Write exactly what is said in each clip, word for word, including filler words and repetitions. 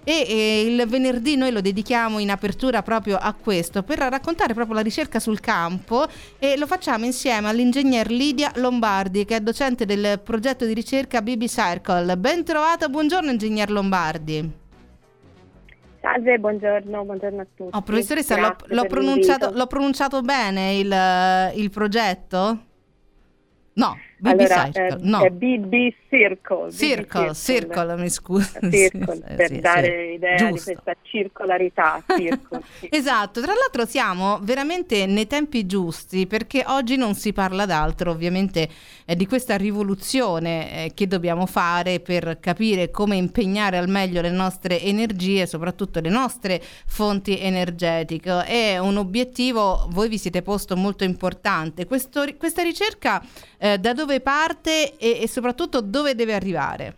e, e il venerdì noi lo dedichiamo in apertura proprio a questo, per raccontare proprio la ricerca sul campo, e lo facciamo insieme all'ingegner Lidia Lombardi, che è docente del progetto di ricerca B B Circle. Ben trovata, buongiorno ingegner Lombardi. Salve, buongiorno, buongiorno a tutti. Oh, professoressa, l'ho, l'ho, pronunciato, l'ho pronunciato bene il, il progetto? No, B B allora, Circle, eh, no. È B B Circle. Circle, Circle, mi scusi. Circle, sì, per sì, dare sì, idea giusto. di questa circolarità. Circle, sì. Esatto, tra l'altro siamo veramente nei tempi giusti, perché oggi non si parla d'altro, ovviamente, eh, di questa rivoluzione eh, che dobbiamo fare per capire come impegnare al meglio le nostre energie, soprattutto le nostre fonti energetiche. È un obiettivo, voi vi siete posto, molto importante. Questo, questa ricerca eh, da dove parte e, e soprattutto dove deve arrivare?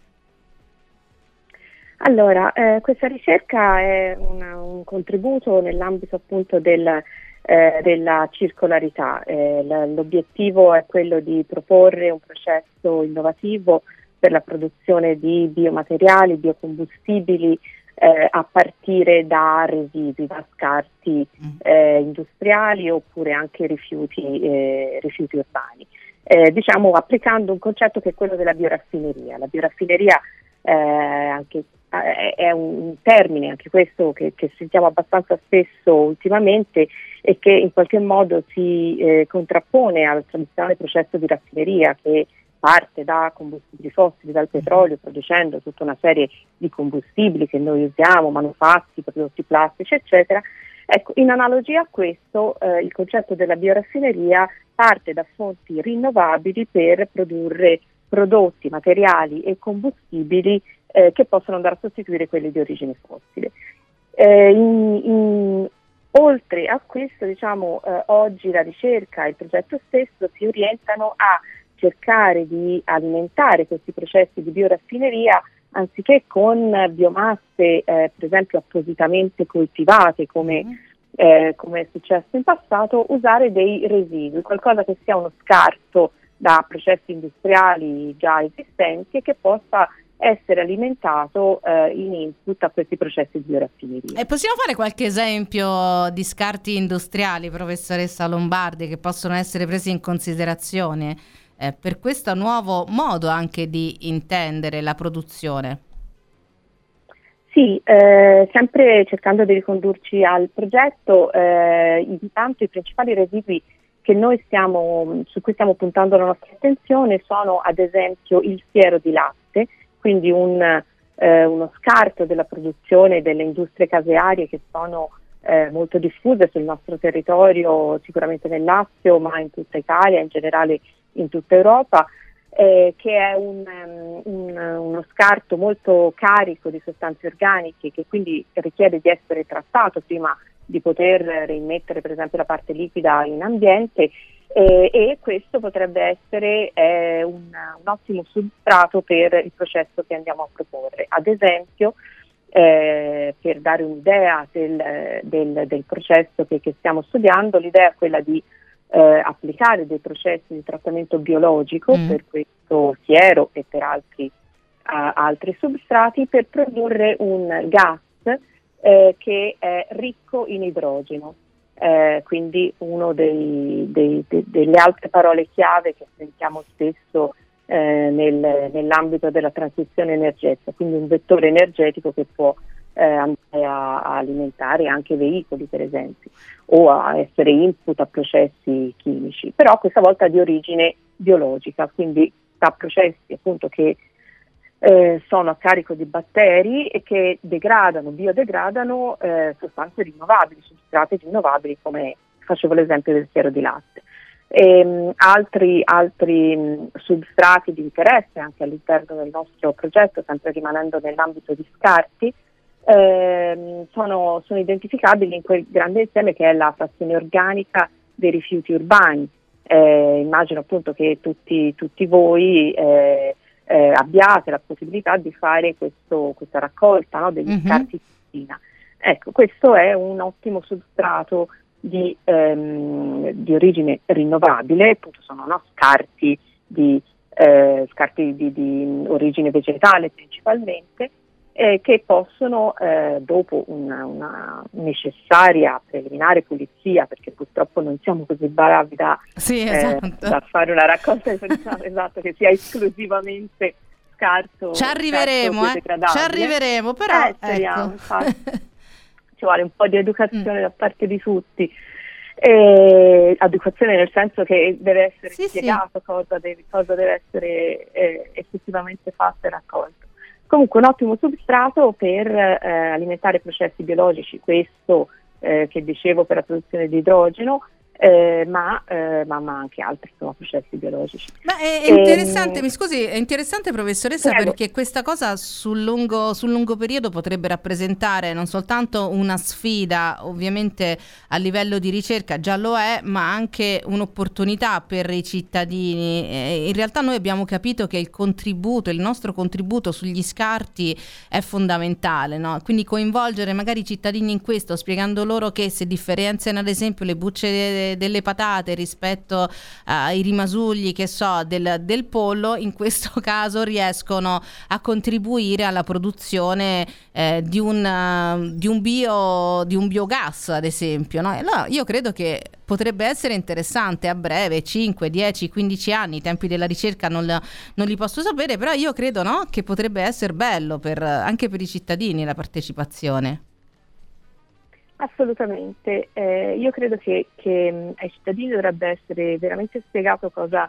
Allora, eh, questa ricerca è una, un contributo nell'ambito appunto del, eh, della circolarità. Eh, l- l'obiettivo è quello di proporre un processo innovativo per la produzione di biomateriali, biocombustibili, eh, a partire da residui, da scarti eh, industriali oppure anche rifiuti, eh, rifiuti urbani. Eh, diciamo applicando un concetto che è quello della bioraffineria. La bioraffineria eh, anche è un termine, anche questo, che, che sentiamo abbastanza spesso ultimamente e che in qualche modo si eh, contrappone al tradizionale processo di raffineria, che parte da combustibili fossili, dal petrolio, producendo tutta una serie di combustibili che noi usiamo, manufatti, prodotti plastici, eccetera. Ecco, in analogia a questo, eh, il concetto della bioraffineria parte da fonti rinnovabili per produrre prodotti, materiali e combustibili eh, che possono andare a sostituire quelli di origine fossile. Eh, in, in, oltre a questo, diciamo, eh, oggi la ricerca e il progetto stesso si orientano a cercare di alimentare questi processi di bioraffineria anziché con biomasse, eh, per esempio appositamente coltivate, come, eh, come è successo in passato, usare dei residui, qualcosa che sia uno scarto da processi industriali già esistenti e che possa essere alimentato eh, in input a questi processi di bioraffineria. E possiamo fare qualche esempio di scarti industriali, professoressa Lombardi, che possono essere presi in considerazione eh, per questo nuovo modo anche di intendere la produzione? Sì, eh, sempre cercando di ricondurci al progetto, eh, intanto i principali residui che noi stiamo, su cui stiamo puntando la nostra attenzione sono ad esempio il siero di latte, quindi un, eh, uno scarto della produzione delle industrie casearie che sono eh, molto diffuse sul nostro territorio, sicuramente nel Lazio, ma in tutta Italia, in generale in tutta Europa, eh, che è un, um, un, uno scarto molto carico di sostanze organiche, che quindi richiede di essere trattato prima di poter rimettere per esempio la parte liquida in ambiente. Eh, e questo potrebbe essere eh, un, un ottimo substrato per il processo che andiamo a proporre. Ad esempio, eh, per dare un'idea del, del, del processo che, che stiamo studiando, l'idea è quella di eh, applicare dei processi di trattamento biologico mm. per questo siero e per altri, uh, altri substrati, per produrre un gas eh, che è ricco in idrogeno. Eh, quindi uno dei, dei, de, delle altre parole chiave che sentiamo spesso eh, nel, nell'ambito della transizione energetica, quindi un vettore energetico che può eh, andare a, a alimentare anche veicoli, per esempio, o a essere input a processi chimici, però questa volta di origine biologica, quindi da processi appunto che Eh, sono a carico di batteri e che degradano, biodegradano eh, sostanze rinnovabili, substrati rinnovabili, come facevo l'esempio del siero di latte. E, mh, altri altri mh, substrati di interesse anche all'interno del nostro progetto, sempre rimanendo nell'ambito di scarti, ehm, sono, sono identificabili in quel grande insieme che è la frazione organica dei rifiuti urbani. Eh, immagino appunto che tutti, tutti voi eh, Eh, abbiate la possibilità di fare questo, questa raccolta, no, degli mm-hmm. scarti di cucina. Ecco, questo è un ottimo substrato di, ehm, di origine rinnovabile, appunto sono no, scarti, di, eh, scarti di, di origine vegetale principalmente, eh, che possono, eh, dopo una, una necessaria preliminare pulizia, perché purtroppo non siamo così bravi da, sì, eh, esatto. da fare una raccolta esatto, che sia esclusivamente scarso, ci arriveremo, scarso eh? Ci arriveremo, però eh, speriamo, ecco. infatti. Ci vuole un po' di educazione mm. da parte di tutti. Eh, educazione nel senso che deve essere sì, spiegato sì. Cosa, deve, cosa deve essere eh, effettivamente fatto e raccolto. Comunque un ottimo substrato per eh, alimentare processi biologici, questo eh, che dicevo per la produzione di idrogeno, eh, ma, eh, ma, ma anche altri insomma, processi biologici. Ma è, è interessante, ehm, mi scusi, è interessante professoressa prego. Perché questa cosa sul lungo, sul lungo periodo potrebbe rappresentare non soltanto una sfida ovviamente a livello di ricerca, già lo è, ma anche un'opportunità per i cittadini. Eh, in realtà noi abbiamo capito che il contributo, il nostro contributo sugli scarti è fondamentale, no? Quindi coinvolgere magari i cittadini in questo, spiegando loro che se differenziano ad esempio le bucce delle patate rispetto ai rimasugli che so del, del pollo, in questo caso riescono a contribuire alla produzione eh, di un uh, di un bio di un biogas ad esempio, no? Allora io credo che potrebbe essere interessante a breve, cinque, dieci, quindici anni, i tempi della ricerca non, non li posso sapere, però io credo, no, che potrebbe essere bello per, anche per i cittadini la partecipazione. Assolutamente, eh, io credo che, che mh, ai cittadini dovrebbe essere veramente spiegato cosa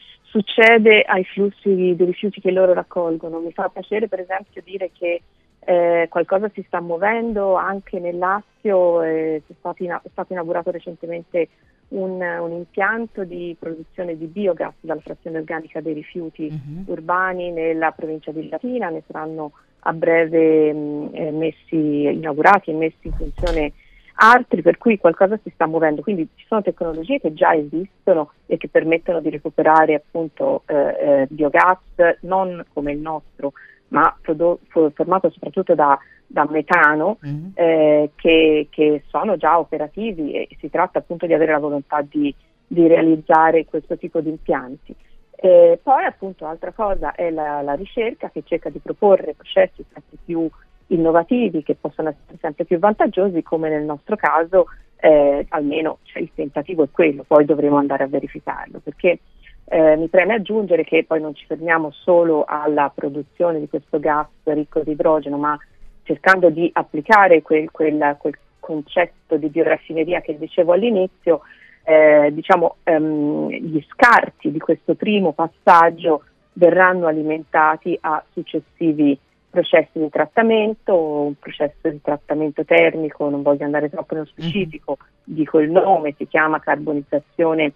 succede ai flussi di, di rifiuti che loro raccolgono. Mi fa piacere per esempio dire che eh, qualcosa si sta muovendo anche nel Lazio, eh, è, stato in, è stato inaugurato recentemente un, un impianto di produzione di biogas dalla frazione organica dei rifiuti uh-huh. urbani nella provincia di Latina, ne saranno a breve mh, eh, messi, inaugurati e messi in funzione altri, per cui qualcosa si sta muovendo, quindi ci sono tecnologie che già esistono e che permettono di recuperare appunto eh, eh, biogas non come il nostro, ma prodo- formato soprattutto da, da metano, mm. eh, che, che sono già operativi, e si tratta appunto di avere la volontà di, di realizzare questo tipo di impianti. Eh, poi appunto altra cosa è la, la ricerca che cerca di proporre processi sempre più innovativi che possono essere sempre più vantaggiosi, come nel nostro caso eh, almeno cioè, il tentativo è quello, poi dovremo andare a verificarlo, perché eh, mi preme aggiungere che poi non ci fermiamo solo alla produzione di questo gas ricco di idrogeno, ma cercando di applicare quel, quel, quel concetto di bioraffineria che dicevo all'inizio. Eh, diciamo ehm, gli scarti di questo primo passaggio verranno alimentati a successivi processi di trattamento, un processo di trattamento termico, non voglio andare troppo nello specifico, mm-hmm. dico il nome, si chiama carbonizzazione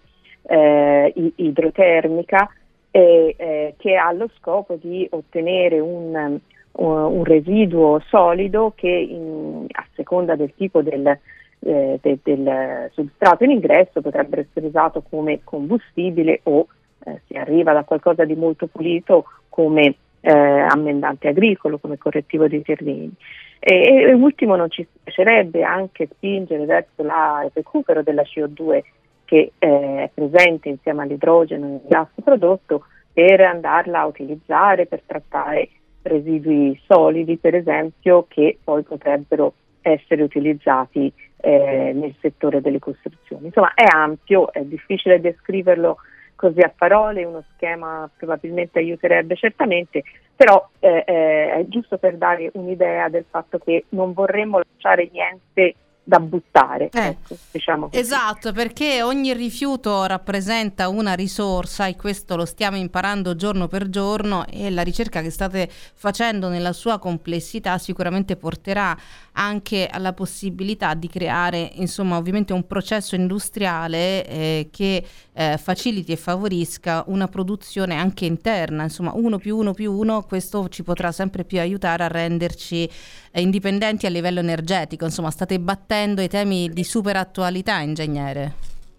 eh, idrotermica, e, eh, che ha lo scopo di ottenere un, un residuo solido che in, a seconda del tipo del Eh, de, del substrato in ingresso potrebbe essere usato come combustibile o eh, se arriva da qualcosa di molto pulito come eh, ammendante agricolo, come correttivo dei terreni. E, e ultimo non ci piacerebbe anche spingere verso la, il recupero della C O due che eh, è presente insieme all'idrogeno nel gas prodotto, per andarla a utilizzare per trattare residui solidi per esempio, che poi potrebbero essere utilizzati eh, nel settore delle costruzioni. Insomma è ampio, è difficile descriverlo così a parole, uno schema probabilmente aiuterebbe certamente, però eh, eh, è giusto per dare un'idea del fatto che non vorremmo lasciare niente da buttare, eh, ecco, diciamo così. Esatto, perché ogni rifiuto rappresenta una risorsa e questo lo stiamo imparando giorno per giorno, e la ricerca che state facendo nella sua complessità sicuramente porterà anche alla possibilità di creare, insomma, ovviamente un processo industriale eh, che eh, faciliti e favorisca una produzione anche interna, insomma uno più uno più uno, questo ci potrà sempre più aiutare a renderci eh, indipendenti a livello energetico. Insomma state battendo i temi di super attualità, ingegnere.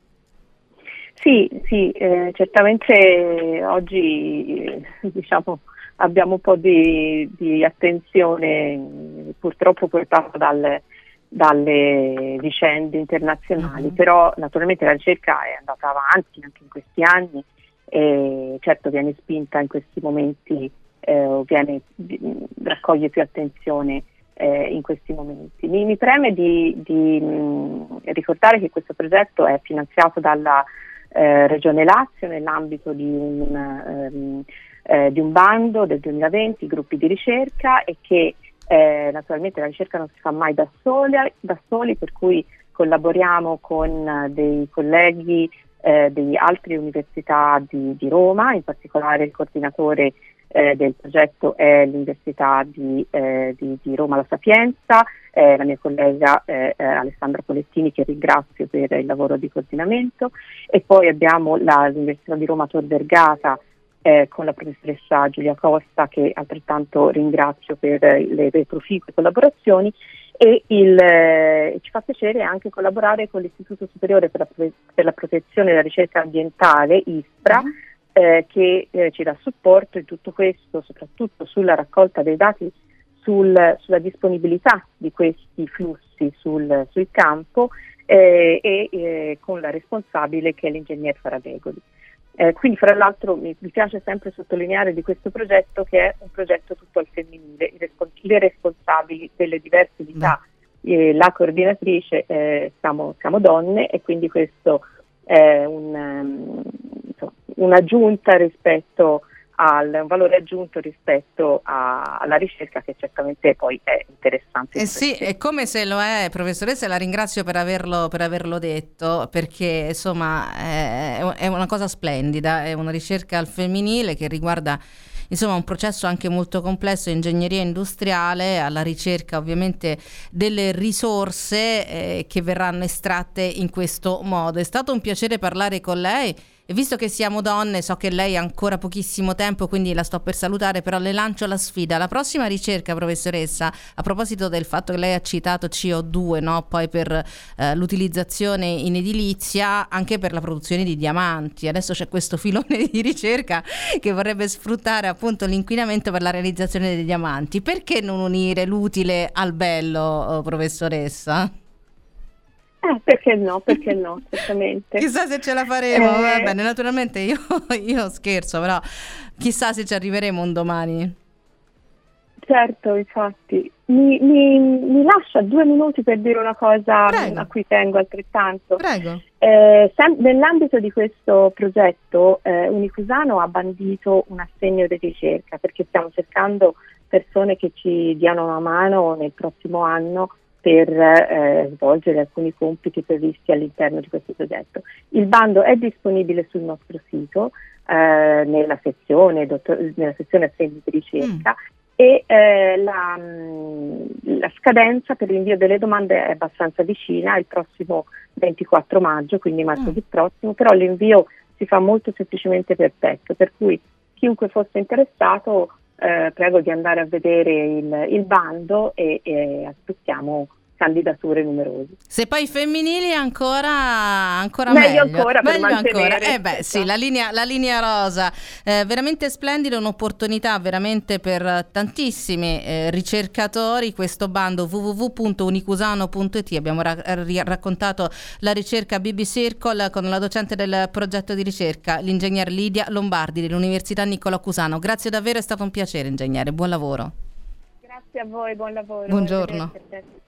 Sì, sì, eh, certamente oggi eh, diciamo abbiamo un po' di, di attenzione purtroppo portata dal, dalle vicende internazionali, uh-huh. però naturalmente la ricerca è andata avanti anche in questi anni e certo viene spinta in questi momenti eh, viene, raccoglie più attenzione eh, in questi momenti. Mi, mi preme di, di mh, ricordare che questo progetto è finanziato dalla eh, Regione Lazio nell'ambito di un, ehm, eh, di un bando del duemilaventi, gruppi di ricerca, e che eh, naturalmente la ricerca non si fa mai da soli, da soli per cui collaboriamo con dei colleghi eh, di altre università di, di Roma, in particolare il coordinatore eh, del progetto è l'Università di, eh, di, di Roma La Sapienza, eh, la mia collega eh, eh, Alessandra Polettini, che ringrazio per il lavoro di coordinamento, e poi abbiamo la, l'Università di Roma Tor Vergata eh, con la professoressa Giulia Costa, che altrettanto ringrazio per le, le proficue collaborazioni. E il, eh, ci fa piacere anche collaborare con l'Istituto Superiore per la, per la Protezione e la Ricerca Ambientale, ISPRA, mm-hmm. eh, che eh, ci dà supporto in tutto questo, soprattutto sulla raccolta dei dati sul, sulla disponibilità di questi flussi sul, sul campo eh, e eh, con la responsabile, che è l'ingegner Faradegoli. Eh, quindi fra l'altro mi, mi piace sempre sottolineare di questo progetto che è un progetto tutto al femminile, i respons- le responsabili delle diverse unità, eh, la coordinatrice, eh, siamo, siamo donne, e quindi questo è un, um, insomma, un'aggiunta rispetto al un valore aggiunto rispetto a, alla ricerca, che certamente poi è interessante. Eh sì, è come se lo è, professoressa, la ringrazio per averlo, per averlo detto, perché insomma è, è una cosa splendida, è una ricerca al femminile che riguarda insomma un processo anche molto complesso, ingegneria industriale, alla ricerca ovviamente delle risorse eh, che verranno estratte in questo modo. È stato un piacere parlare con lei. E visto che siamo donne, so che lei ha ancora pochissimo tempo, quindi la sto per salutare, però le lancio la sfida. La prossima ricerca, professoressa, a proposito del fatto che lei ha citato C O due, no? Poi per eh, l'utilizzazione in edilizia, anche per la produzione di diamanti. Adesso c'è questo filone di ricerca che vorrebbe sfruttare appunto l'inquinamento per la realizzazione dei diamanti. Perché non unire l'utile al bello, professoressa? Eh, perché no, perché no, certamente. Chissà se ce la faremo, eh... va bene, naturalmente io, io scherzo, però chissà se ci arriveremo un domani. Certo, infatti. Mi, mi, mi lascia due minuti per dire una cosa Prego. A cui tengo altrettanto. Prego. Eh, sem- nell'ambito di questo progetto eh, Unicusano ha bandito un assegno di ricerca, perché stiamo cercando persone che ci diano una mano nel prossimo anno per eh, svolgere alcuni compiti previsti all'interno di questo progetto. Il bando è disponibile sul nostro sito eh, nella sezione dottor- nella sezione assegni di ricerca mm. e eh, la, mh, la scadenza per l'invio delle domande è abbastanza vicina, è il prossimo ventiquattro maggio, quindi martedì mm. prossimo, però l'invio si fa molto semplicemente per testo, per cui chiunque fosse interessato Eh, prego di andare a vedere il, il bando e, e aspettiamo candidature numerose. Se poi femminili ancora ancora meglio, meglio ancora per meglio ancora eh beh sì, la linea, la linea rosa eh, veramente splendida, un'opportunità veramente per tantissimi eh, ricercatori. Questo bando w w w punto unicusano punto i t, abbiamo ra- ra- raccontato la ricerca B B Circle con la docente del progetto di ricerca, l'ingegner Lidia Lombardi dell'Università Niccolò Cusano. Grazie davvero, è stato un piacere ingegnere, buon lavoro. Grazie a voi, buon lavoro. Buongiorno.